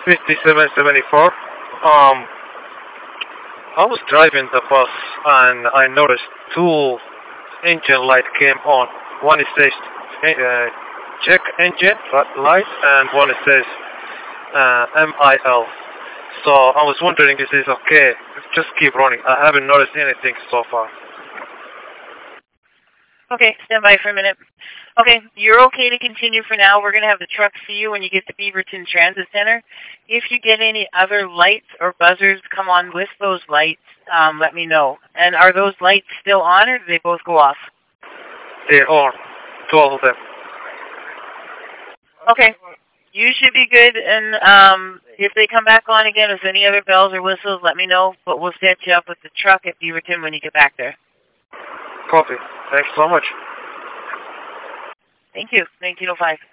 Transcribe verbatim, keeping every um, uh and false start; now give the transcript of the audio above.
fifty-seven seventy-four. Um, I was driving the bus and I noticed two engine light came on. One it says uh, check engine light and one it says uh, M I L. So I was wondering if this is okay. Just keep running. I haven't noticed anything so far. Okay, stand by for a minute. Okay, you're okay to continue for now. We're going to have the truck see you when you get to Beaverton Transit Center. If you get any other lights or buzzers come on with those lights, um, let me know. And are those lights still on or do they both go off? They're on. twelve of them. Okay. You should be good, and um, if they come back on again with any other bells or whistles, let me know. But we'll set you up with the truck at Beaverton when you get back there. Copy. Thanks so much. Thank you. nineteen oh five.